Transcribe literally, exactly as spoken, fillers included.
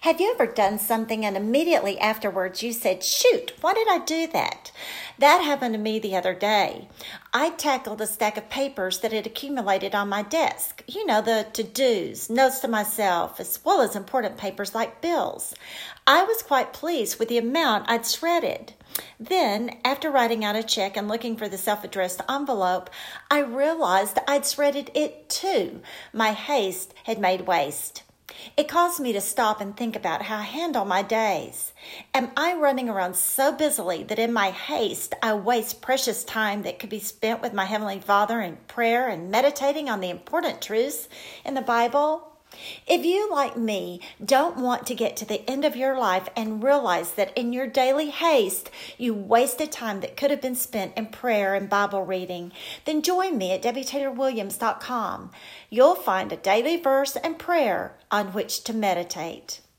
Have you ever done something and immediately afterwards you said, shoot, why did I do that? That happened to me the other day. I tackled a stack of papers that had accumulated on my desk. You know, the to-dos, notes to myself, as well as important papers like bills. I was quite pleased with the amount I'd shredded. Then, after writing out a check and looking for the self-addressed envelope, I realized I'd shredded it too. My haste had made waste. It caused me to stop and think about how I handle my days. Am I running around so busily that in my haste I waste precious time that could be spent with my Heavenly Father in prayer and meditating on the important truths in the Bible? If you, like me, don't want to get to the end of your life and realize that in your daily haste you wasted time that could have been spent in prayer and Bible reading, then join me at debbie taylor williams dot com. You'll find a daily verse and prayer on which to meditate.